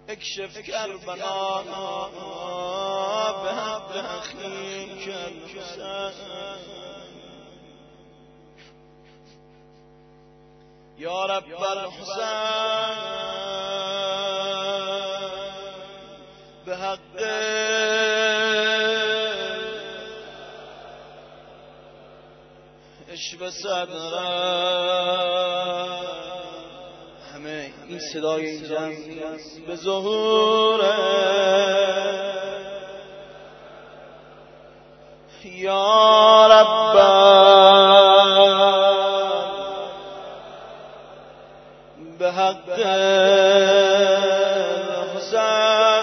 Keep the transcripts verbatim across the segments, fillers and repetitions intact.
اکشف کربلا به حق اخیک الحسین یا رب الحسین به حق اشب صدر. همه این صدای این جمع به ظهور یا رب به حق الحسین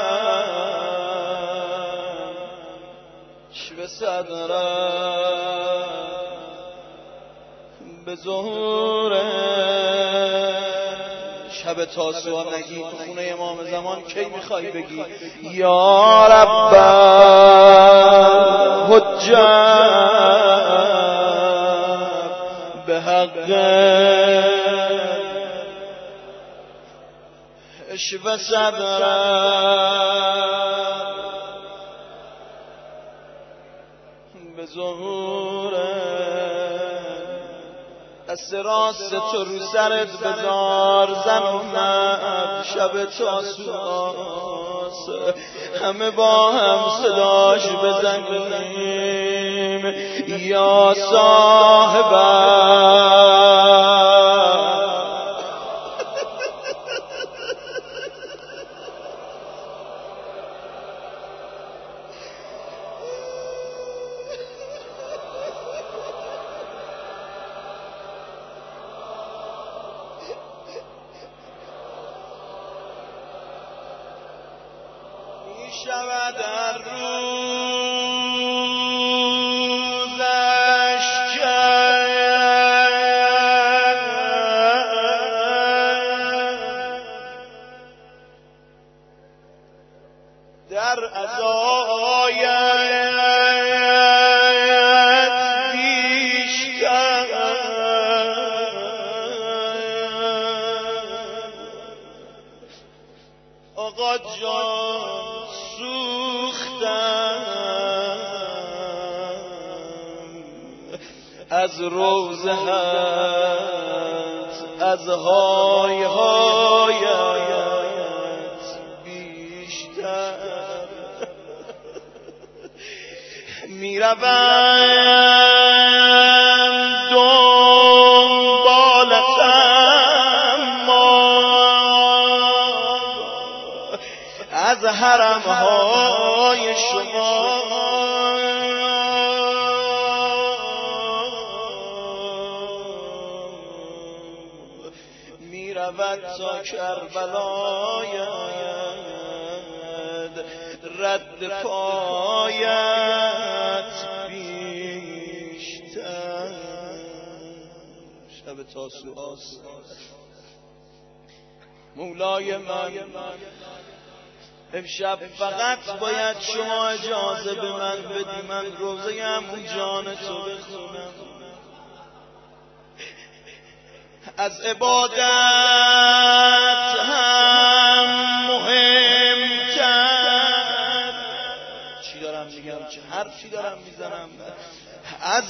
اشب صدر به ظهور شب تاسوعا نگی تو خونه امام زمان کی میخوای بگی یا رب حجت به حق اشب صدر به ظهور دست راست تو رو سرت بذار زنونت شب تاسوعاست همه با هم صداش بزنیم یا صاحبه شود در روزش در عزایت بیشتر آقا جان از روزهت از های هایت بیشتر میروم دنبالتم ما از حرم های شما میرود تا کربلایت رد پایت بیشتر شب تاسوعاست مولای من امشب فقط باید شما اجازه به من بدی من روزه عمو جان تو بخونم از عبادت هم مهمتر چی دارم میگم چه حرفی دارم میزنم از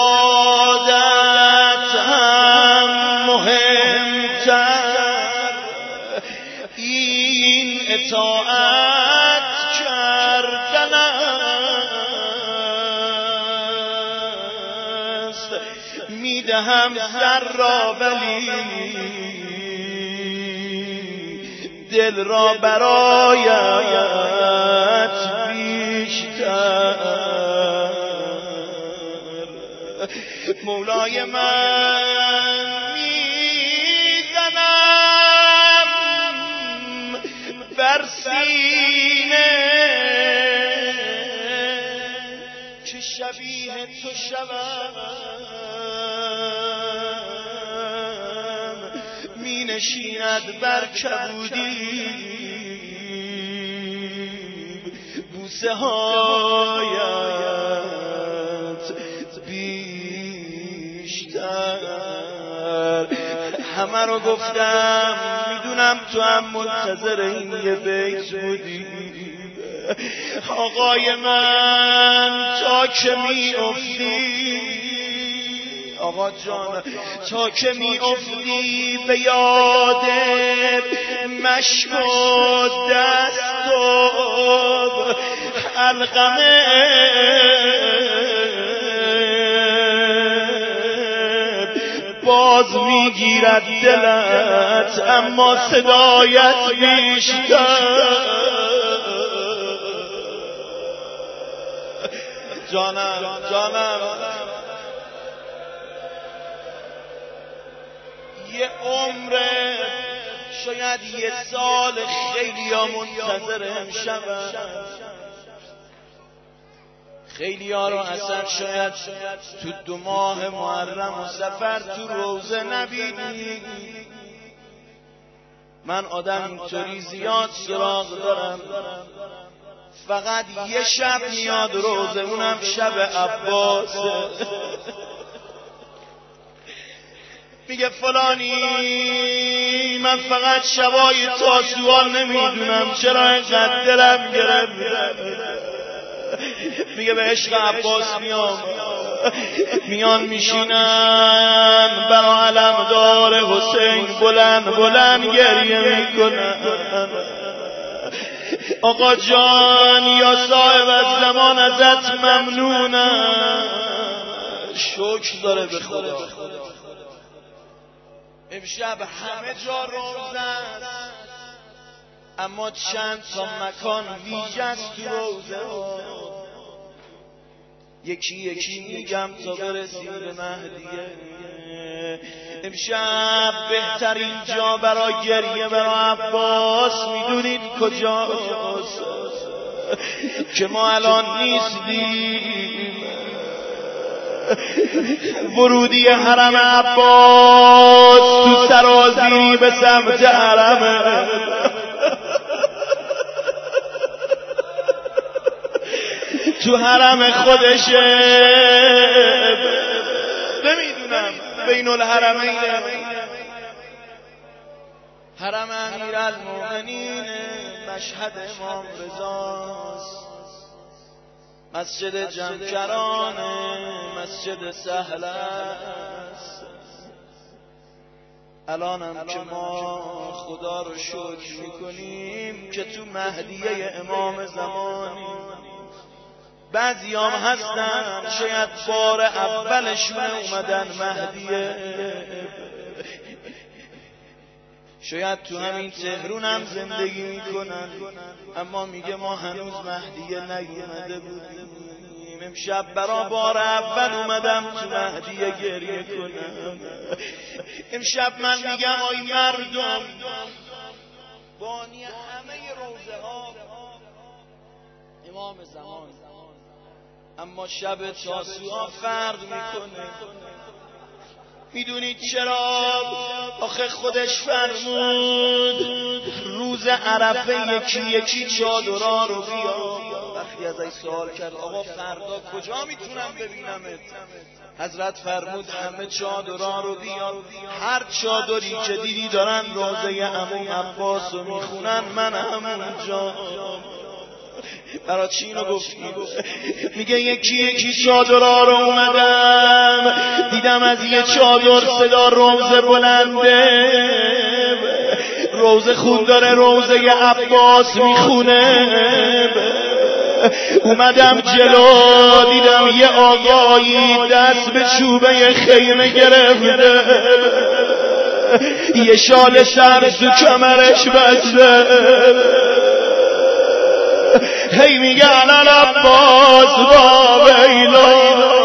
عبادت هم مهمتر این اطاعت کردن است میدهم سر را ولی دل را برایت بیشتر مولای من میزنم بر سینه که شبیه تو شوم می نشیند بر کبودی بوسه هایت بیشتر همه رو گفتم میدونم میدونم تو هم منتظر این یه بیت بودی. آقای من تا که می افتی، آقا جان تا که می افتی به یاد مشک و دست و علقمه، باز میگیرد دلت اما صدایت بیشتر. جانم جانم یه عمره، شاید یه سال، خیلی ها منتظر امشب، خیلی ها رو اصلا شاید تو دو ماه محرم و سفر تو روزه نبینی. من آدم اینطوری زیاد سراغ دارم، فقط یه شب میاد روزه، اونم شب عباس. میگه فلانی من فقط شبای تاسوعا نمیدونم چرا اینقدر دلم گرفت. میگه به عشق عباس میام، میان میشینن برا علمدار حسین بلند بلند گریه میکنن. آقا جان یا صاحب از زمان ازت ممنونم. شکر داره به خدا. امشب همه جا روزه است، اما چند تا مکان ویژه است تو روزه. یکی یکی میگم تا برسیم به مهدیه. امشب بهترین جا برای گریه برای عباس میدونید کجاست؟ که ما الان نیستیم. ورودی حرم عباس تو سرازیری به سمت حرمه. تو حرم خودشه، نمیدونم بین الحرمین، حرم امیرالمومنین، مشهد امام رضاست، مسجد جمکرانه، مسجد سهل است. الانم که ما خدا رو شکر میکنیم که تو مهدیه امام زمانیم. بعضی هم هستن شاید بار اولشون اومدن مهدیه، شاید تو همین تهرون هم زندگی میکنن، اما میگه ما هنوز مهدیه نیومده بودیم. امشب برا بار اول اومدم تو مهدیه گریه کنم. امشب من میگم آی مردم، بانی همه روزه ها امام زمان، اما شب تاسوعا فرق میکنه. میدونید چرا؟ آخه خودش فرمود روز عرفه یکی یکی چادرها رو بیار. وقتی از این سوال کرد آقا فردا کجا میتونم ببینمت؟ حضرت فرمود همه چادرها رو بیار. هر چادری که دیدی دارن روزه عمو عباس رو میخونن، من همونجا. برای چی اینو گفتی؟ میگه یکی یکی چادرها رو اومدم دیدم، از یه چادر صدا روزه بلنده، روزه خون داره روزه عباس میخونه. اومدم جلو دیدم یه آقایی دست به چوبه خیمه گرفته، یه شال سبز تو کمرش بسته، هی میگه انا عباس با ویلا،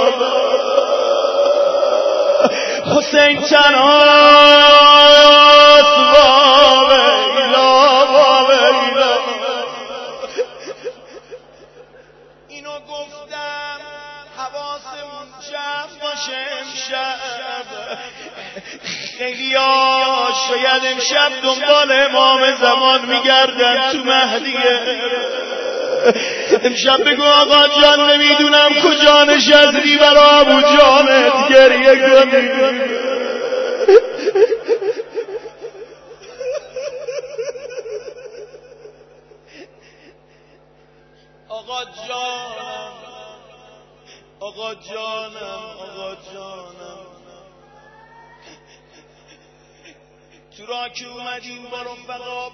حسین تنهاست با ویلا با ویلا. اینو گفتم حواسمون جمع باشه امشب. خیلی ها شاید امشب دنبال امام زمان میگردن تو مهدیه. امشب بگو آقا جان نمیدونم کجا نشستی برا ابو جانت گریه کنی. آقا جانم آقا جانم آقا جانم تو راه که اومدیم با رفقا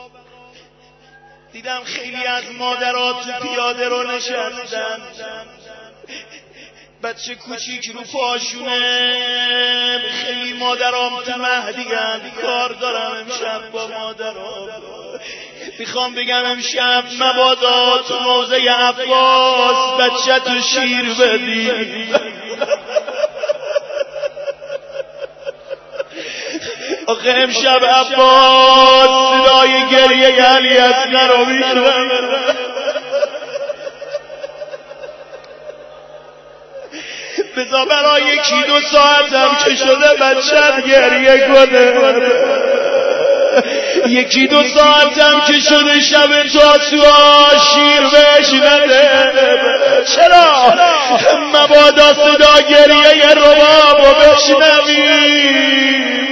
دیدم خیلی از مادرها تو پیاده رو نشستن، بچه کوچیک رو پاشونه. خیلی مادرام تو مهدی‌اند، کار دارم امشب با مادرام. میخوام بگم امشب مبادا تو روضه عباس بچه تو شیر بدی. آخه امشب عباس صدای گریه علی اصغر رو میشنوه. بذار برای یکی دو ساعتم که شده بچم گریه کنه، یکی دو ساعتم که شده شب تاسوعا شیر بهش نده. چرا؟ مبادا صدا گریه ربابو بشنویم.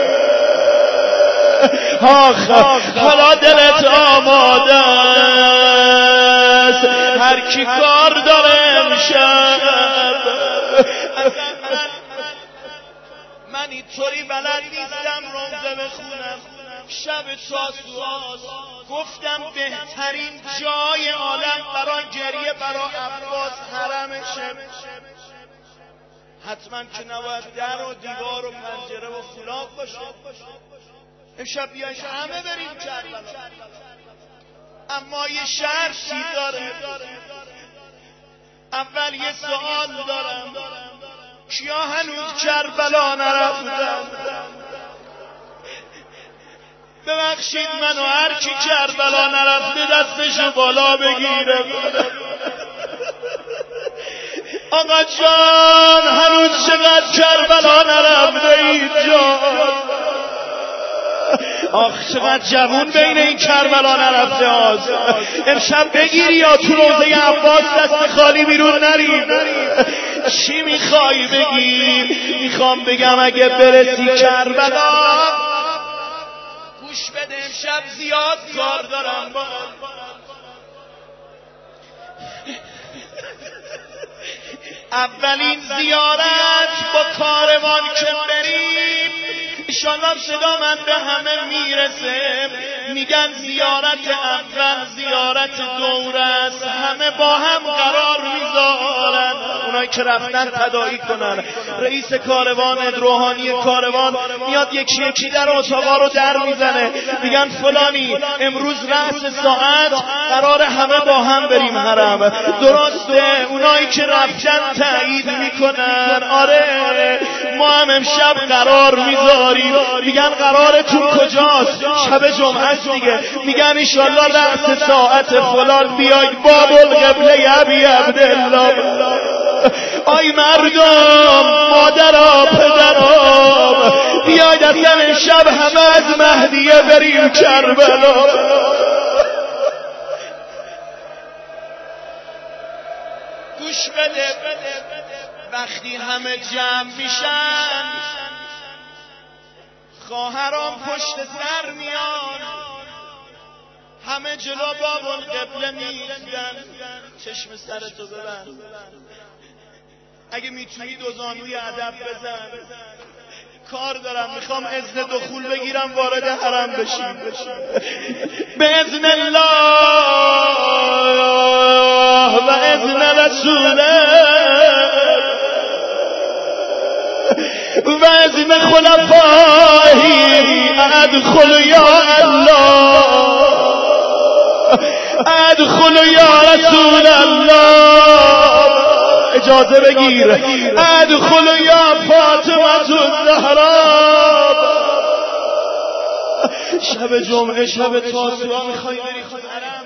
آخ حالا دلت آماده است، هر کی کار داره امشب. من اینطوری بلد نیستم روزه بخونم، شب تاسوعاست. گفتم بهترین جای عالم برای گریه برای عباس حرمشه. حتما که نباید در و دیوار و پنجره و خلاف باشه. امشب بیاین همه بریم کربلا، اما یه شرطی داره. اول یه سوال دارم، کیا هنوز کربلا نرفتن؟ ببخشید منو هر کی کربلا نرفته دستشو بالا بگیره. آقا جان هنوز چقدر کربلا نرفته اینجا؟ آخ چقدر جوون بین این کربلا نرفته هاست. امشب بگیری یا تو روضه عباس دست خالی بیرون نریم؟ چی میخوای بگی؟ میخوام بگم اگه برسی کربلا گوش بده، امشب زیاد کار دارم با اولین زیارت با کاروان که بریم انشالله صدا من به همه میرسه. میگن زیارت اول زیارت دوره است، همه با هم قرار میذارن. اونایی که رفتن تداعی کنن. رئیس کاروان روحانی کاروان میاد یکی یکی در اتاقا رو در میزنه، میگن فلانی امروز رأس ساعت قرار همه با هم بریم حرم. درسته؟ اونایی که رفتن تایید میکنن. آره ما هم امشب قرار میذاریم. میگن قرارتون کجاست؟ شب جمعه است دیگه. میگن انشالله رأس ساعت فلان بیاید باب القبله ابی عبدالله. آی مردم، مادرها، پدرها، بیاید اصلا امشب همه از مهدیه بریم کربلا. گوش بده، وقتی همه جمع میشن خواهرام پشت سر میان، همه جلو باب القبله میایستن. چشم سرتو ببند، اگه میتونی دو زانوی ادب بزن. کار دارم، میخوام اذن دخول بگیرم وارد حرم بشیم. به اذن الله و اذن رسوله و اذن خلفائه ادخل یا الله، ادخل یا رسول الله. اجازه بگیر، ادخل یا فاطمه الزهرا. شب جمعه شب تاسوعا میخوای بری حرم،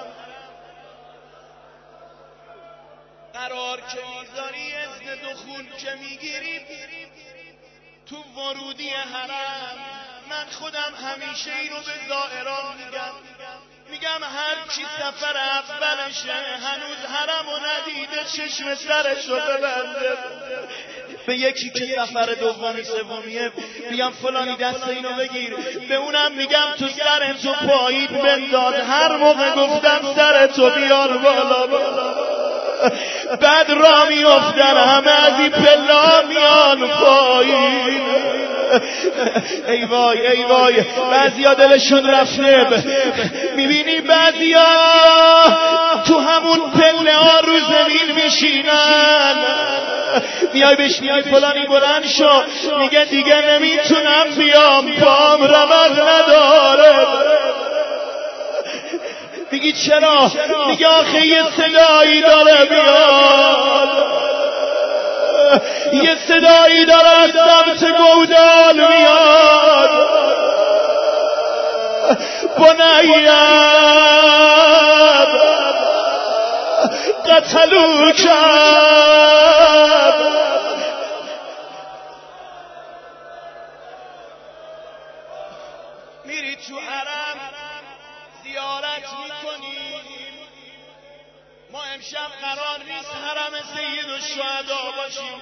قرار که میذاری اذن دخول که میگیری تو ورودی حرم. من خودم همیشه اینو به زائران میگم، میگم هر کی سفر اولشه هنوز حرمو ندیده چشم سرشو ببنده. به یکی که سفر دومی سومیه میگم فلانی دست اینو بگیر، به اونم میگم تو سر تو پایین بنداز، هر موقع گفتم سر تو بیار بالا بالا، بعد را میافتن همه از این پلا میان پایین. ای وای ای وای، بعضیا دلشون رفته، میبینی بعضیا تو همون پله ها رو زمین میشینن، میای بشنیای فلانی بلند شو، میگه دیگه نمیتونم بیام، پام رمق نداره. میگی چرا؟ میگه آخه یه صدایی داره میاد، یه صدایی داره از سمت گودال میاد، بنیم قتلو کرد. میری تو حرم زیارت میکنی، ما امشب قرار نیست حرم سید الشهدا باشیم،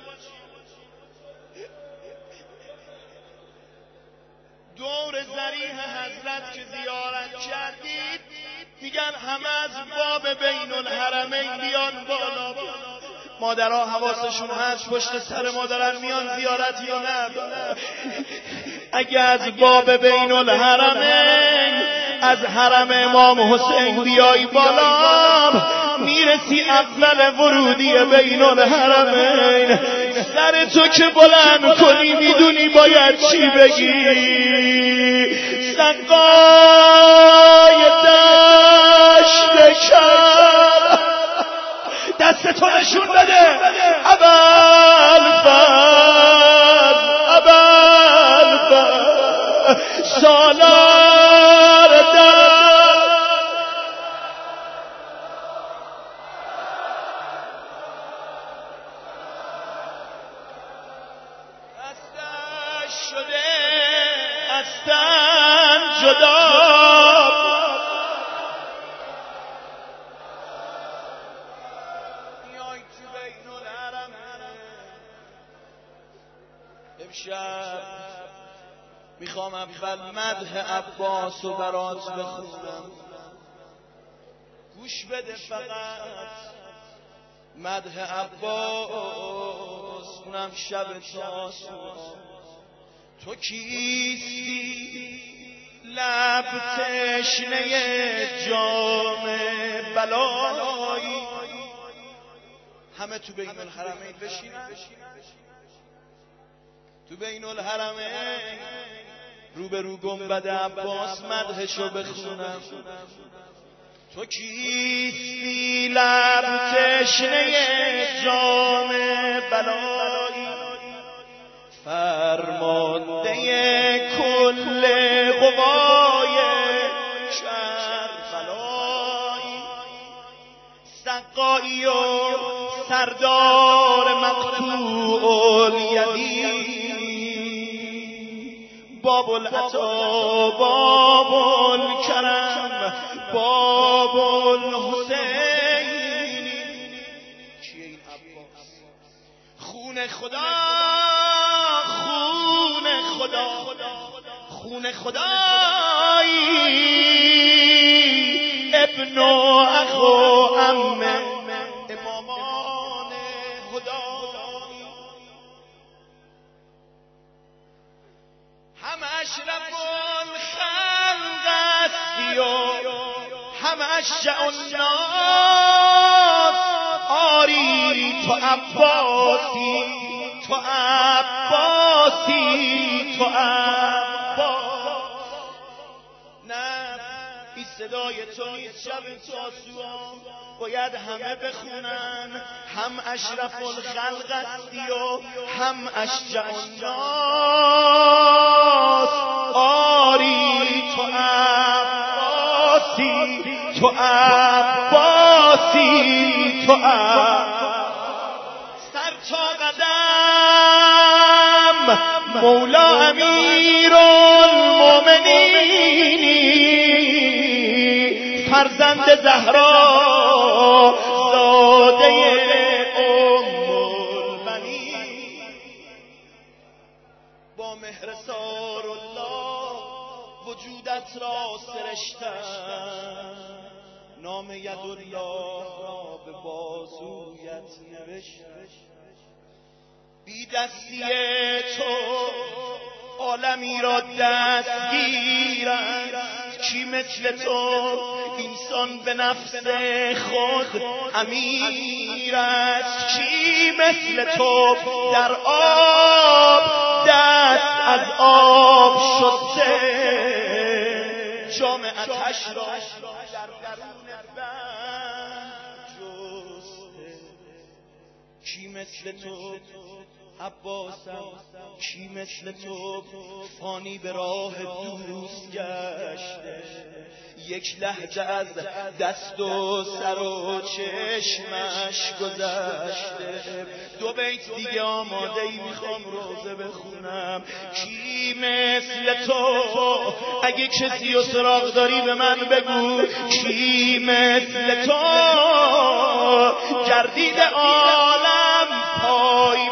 دور ضریح حضرت که زیارت کردید میگن همه از باب بین الحرمین بیان بالا. مادرها حواسشون هست پشت سر مادرن میان زیارت یا نه؟ اگه از باب بین الحرمین از حرم امام حسین بیای بالا میرسی اول ورودی بین الحرمین. سر تو که بلند کنی میدونی باید چی بگی؟ سقای دشت کرد، دست تو نشون بده ابوالفضل ابوالفضل سالار در دستش شده از تن جدا، میای تو بین الحرم. امشب میخوام اول مدح عباس و برات بخونم، گوش بده فقط. مدح عباس اونم شب تاسوعا. تو کیستی لب تشنه جام بلایی، همه تو بین الحرمین بشینن، تو بین الحرمین روبرو گنبد عباس مدحشو بخونم. تو کیستی لب تشنه جام بلایی، فرمانده کل قوای کربلایی، سقایی و سردار مقطوع الیدی، باب العطا باب الکرم باب الحسین. کیه این عباس؟ خون خدا خون خدا خون خدایی، ابن و اخ و عم امامان هدایی، هم اشرف الخلق استی و هم اشجع الناس. آری تو عباسی تو عباسی تو عباس. نه این صدای تو نیست شب تاسوعا، باید همه بخونن. هم اشرف الخلق استی و هم اشجع الناس. آری تو عباسی تو عباسی تو عباسی. سر تا قدم مولا امیر المؤمنینی، فرزند زهرا زاده ام البنین. رسال الله وجودت را سرشتم، نام یدالله را به بازویت نوشتم. بی دستی تو عالمی را دستگیر است، کی مثل تو انسان به نفس خود امیر است، کی مثل تو در آب دست از آب شسته، جام آتش را در درون بند جسته. کی مثل تو عباسم، کی مثل تو فانی به راه دوست گشته، یک لحظه از دست و سر و چشمش گذشته. دو بیت دیگه آماده ای میخوام روزه بخونم. کی مثل تو اگه کسی و سراغ داری به من بگو، کی مثل تو گردید عالم پای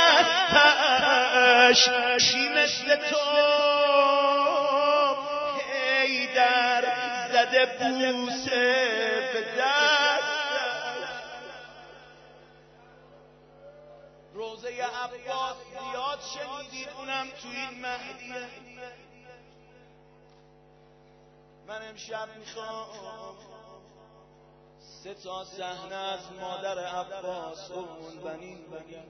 بستش، کی مثل تو حیدر زده بوسه به دست. روزه عباس زیاد شنیدید، اونم تو این مهدیه. من امشب میخوام سه تا صحنه از مادر عباس ام البنین بگم.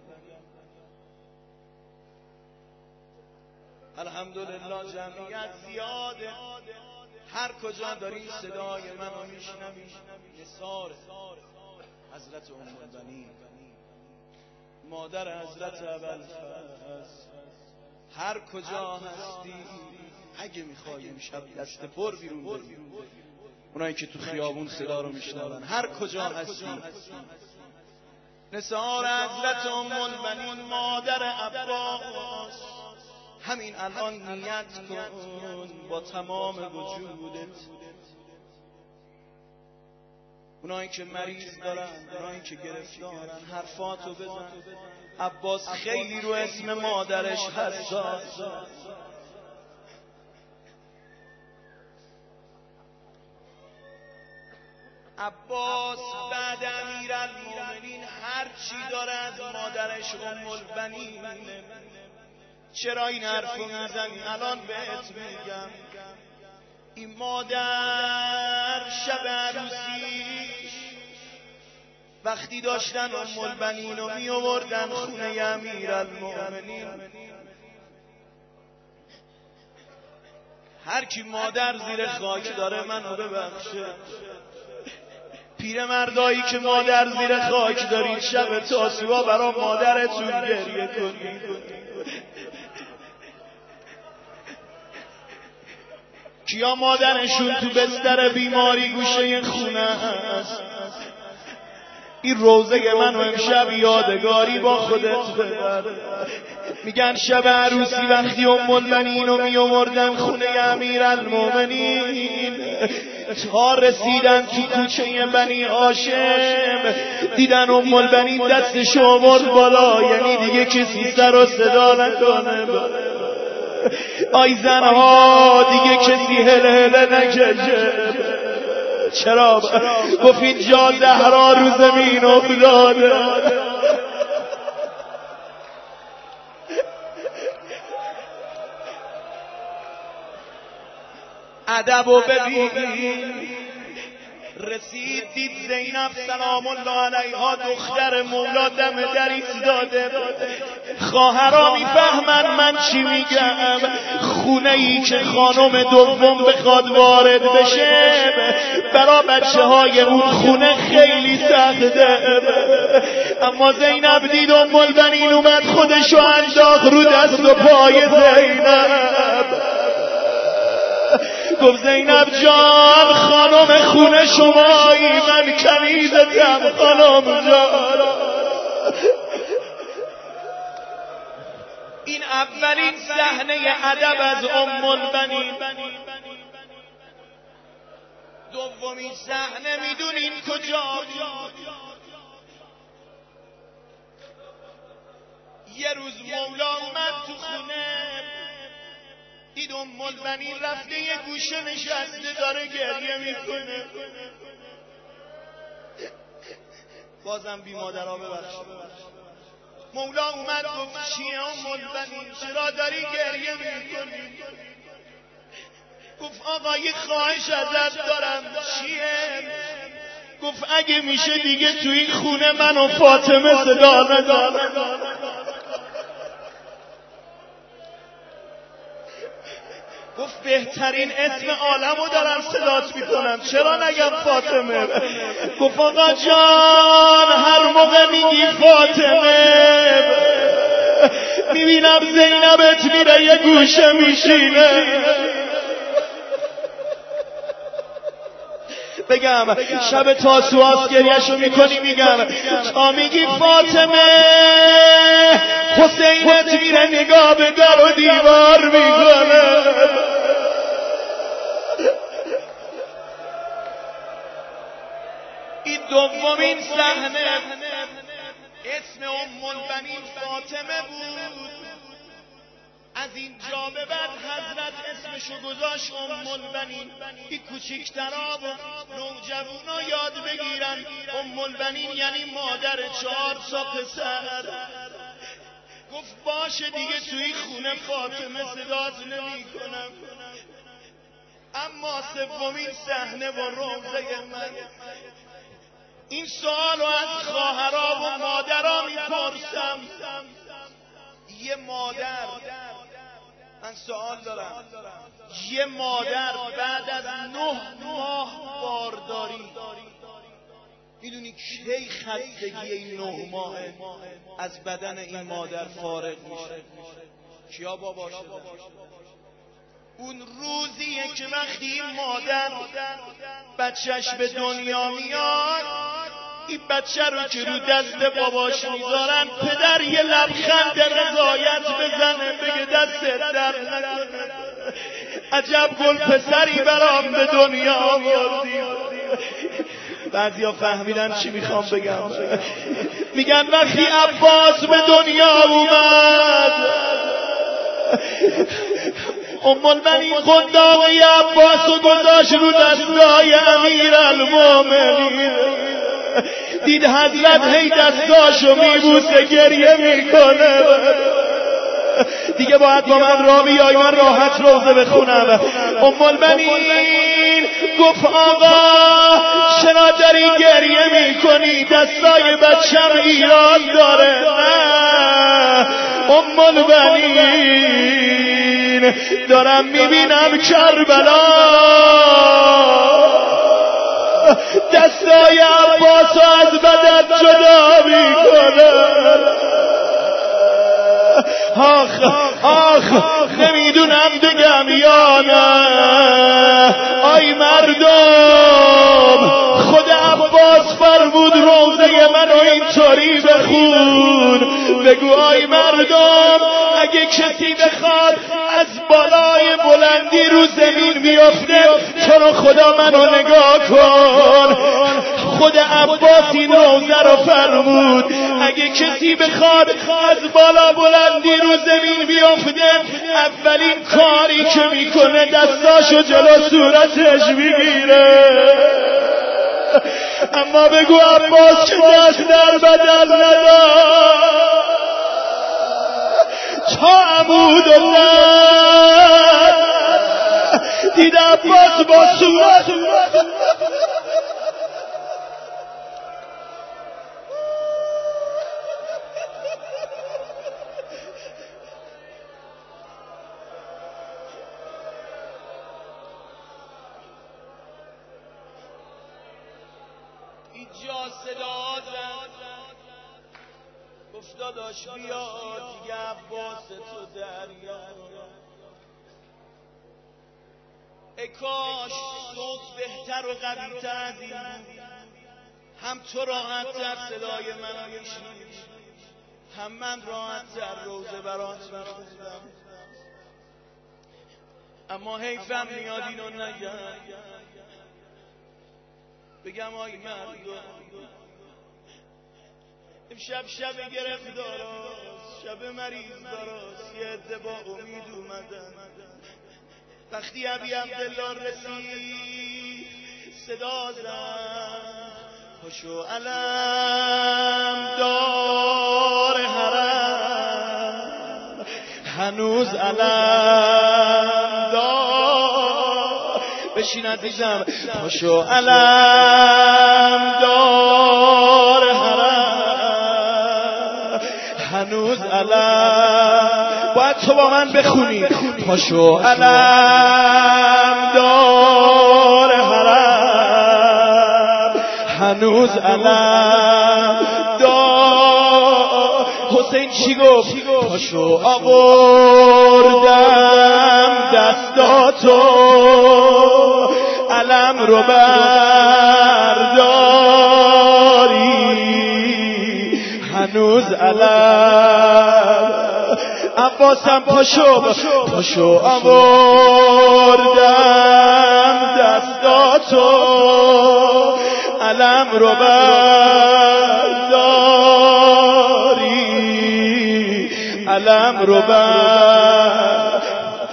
الحمدلله جمعیت زیاده، هر کجا داری صدای منو میشنوی نثار حضرت ام البنین، مادر حضرت ابوالفضل. هر کجا هستی اگه میخوای امشب دست پر بیرون بری، اونایی که تو خیابون صدا رو میشنون، هر کجا هستی نثار حضرت ام البنین مادر عباس. همین الان نیت کن با تمام وجودت، اونایی که مریض دارن، اونایی که گرفتارن، حرفاتو بزن. عباس خیلی رو اسم مادرش حساس. عباس بعد امیرالمومنین هر چی داره از مادرش ام البنین. چرا این حرفو میزنی؟ الان بهت میگم. این مادر شب عروسیش وقتی داشتن ام البنین رو می آوردن خونه امیرالمومنین، هر کی مادر زیر خاک داره منو ببخشه. پیرمردایی که مادر زیر خاک دارید شب تاسوعا برا مادرتون گریه کنید. کیا مادرشون تو بستر بیماری گوشه خونه است؟ این روزه منو امشب یادگاری با خودت ببر. میگن شب عروسی وقتی ام البنین رو می آوردن خونه امیرالمومنین، تا رسیدن تو کوچه بنی هاشم دیدن ام البنین دستش آورد بالا، یعنی دیگه کسی سر و صدا نکنه. آی زنها دیگه کسی هله هله نکشه. چرا؟ گفت اینجا زهرا رو زمین افتاده. ادب و ببین. رسید دید زینب سلام الله علیها دختر مولا دم در ایستاده. خواهرا میفهمن من چی میگم. خونه ای که خانم دوم بخواد وارد بشه برا بچه های اون خونه خیلی سخته. اما زینب دید ام البنین اومد خودشو انداخت رو دست و پای زینب. گفت زینب جان خانم خونه شمایی، من کنیزتم خانم جان. این اولین صحنه ادب از ام البنین. دومین صحنه میدونین کجا؟ یه روز مولا اومد تو خونه، دید ام البنین رفته یه گوشه نشسته داره گریه میکنه. بازم بی مادرها ببخشید. مولا اومد گفت چیه ام البنین، چرا داری گریه میکنی؟ گفت آقا یه خواهش ازت دارم. چیه؟ گفت اگه میشه دیگه تو این خونه من و فاطمه صدا نزن. گفت بهترین اسم عالمو دارم صدات میکنم، چرا نگم فاطمه؟ گفت آقا جان هر موقع میگی فاطمه میبینم زینبت میره یه گوشه میشینه. بگم شب تاسوعاست گریهشو میکنی، میگم تا میگی فاطمه حسینت میره نگاه به در و دیوار میکنه. این دومین صحنه اسم ام البنین فاطمه بود. از اینجا به بعد حضرت اسمشو گذاشت ام البنین. این کوچیکترا و نوجوانا یاد بگیرن ام البنین یعنی مادر چهار تا پسر. گفت باشه دیگه توی خونه فاطمه صدات نمی کنم. اما سومین صحنه و روزه من، این سوالو از خواهرها و مادرها میپرسم. یه مادر، من سوال دارم، یه مادر بعد از نه ماه بارداری میدونی کی خستگی این نه ماه از بدن این مادر فارغ میشه؟ کیا بابا شده؟ اون روزیه که وقتی این مادر بچهش به دنیا میاد، این بچه رو که رو دست باباش میذارن پدر یه لبخند رضایت بزنه بگه دست در نکنه، عجب گل پسری برام به دنیا آوردی. بعضیا فهمیدن چی میخوام بگم. میگن وقتی عباس به دنیا اومد ام البنین قنداقی عباسو گذاشت رو دستای امیرالمومنین. دید حضرت هی دستاشو میبوسه گریه میکنه. دیگه باید با من را بیای، من راحت روزه بخونم. ام البنین گفت آقا چرا داری گریه میکنی؟ دستای بچم ایراد داره. ام البنین دارم میبینم کربلا دستای عباسو از بدن جدا میکنه. آخ آخ نمیدونم بگم یا نه. آی مردم خود عباس فرمود روزه منو اینطوری بخون. بگو آی مردم اگه کسی بخواد از بالای بلندی رو زمین بیفته چرا خدا منو نگاه کن. خود عباس این روزه رو فرمود اگه کسی بخواد از بالا بلندی رو زمین بیفته اولین کاری که میکنه دستاشو جلو صورتش میگیره. اما بگو عباس که دست در بدن نداشت تا عمود الله دید عباس با صورت اینجا صدا زد گفت داداش بیا دیگه عباس تو دریا. ای کاش صوت بهتر و قوی تر از این بود. هم تو راحت تر صدای منو میشنیدی، هم من راحت تر روزه برات میخوندم. اما حیفم میاد اینو نگم بگم آی مردم امشب شب گرفتاراست، شب مریض داراست. یه عده با امید اومدن وقتی ابی عبدالله رسید صدا زد پاشو علم دار حرم، هنوز علم دار. بشین عزیزم. پاشو علم دار حرم، هنوز علم. باید تو با من بخونی. پاشو علم دار حرم، هنوز علم دار. حسین چی گفت؟ پاشو آوردم دستاتو، علم رو برداری، هنوز علم. عباسم پاشو پاشو آوردم دستاتو، علم رو برداری، علم رو برداری.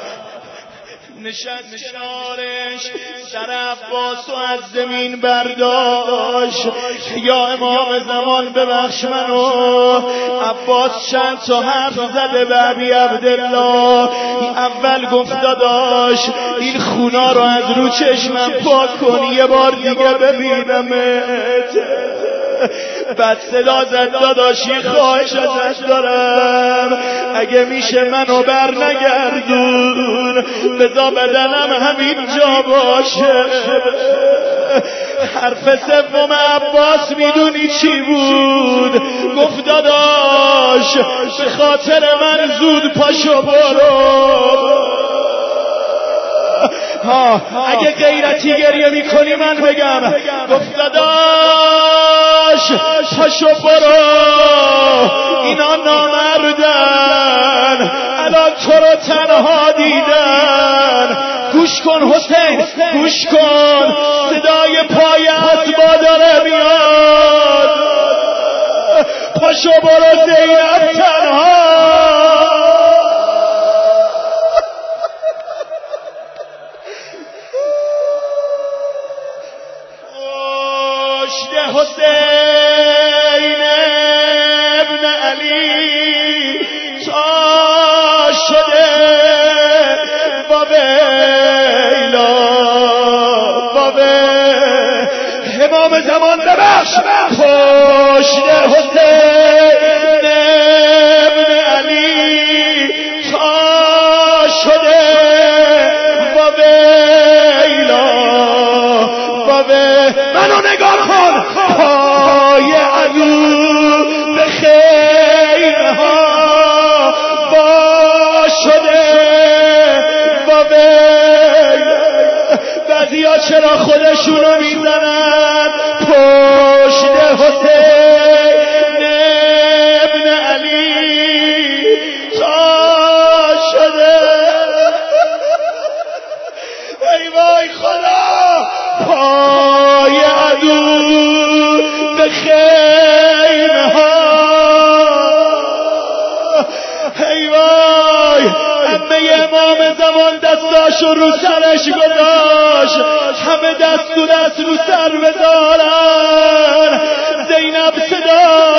نشست کنارش سر عباس و از زمین برداشت. یا امام زمان ببخش منو. عباس چند تا حرف زده به ابی عبدالله. اول گفت داداش این خونا رو از رو چشمم پاک کن، یه بار دیگه ببینمت. بعد صدا زد داداشی خواهش ازت دارم، اگه میشه منو بر نگردون، بذار بدنم همین جا باشه. حرف سوم عباس میدونی چی بود؟ گفت داداش به خاطر من زود پاشو برو. ها اگه غیرتی گریه میکنی من بگم. گفت داداش پاشو برو، اینا نامردن، الان تو رو تنها دیدن. گوش کن حسین، گوش کن، صدای پای اسبا داره میاد. پاشو برو زینب تنها. حسین ابن علی تا شده با ویلا با ویلا. امام زمان ببخش پشت حسین ابن علی تا شده با ویلا با ویلا. منو نگاه کن، پای عدو به خیمها با شده با ویل. بعضیا چرا خودشونو میزنن پشت حسین ابن علی تا شده. ای وای خدا، پای عدو به خیمه ها. ای وای، همه امام زمان دستاشو رو سرش گذاشت، همه دست و دست رو سر بذارن. زینب صدا